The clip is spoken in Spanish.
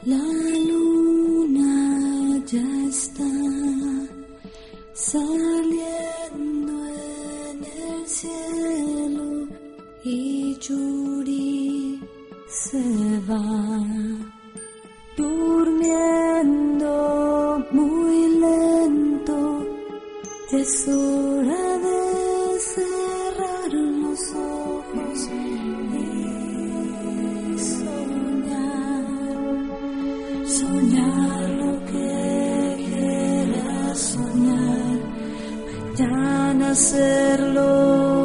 La luna ya está saliendo en el cielo y Yuri se va durmiendo muy lento. Es hora de cerrar los ojos y soñar lo que quieras soñar, mañana hacerlo.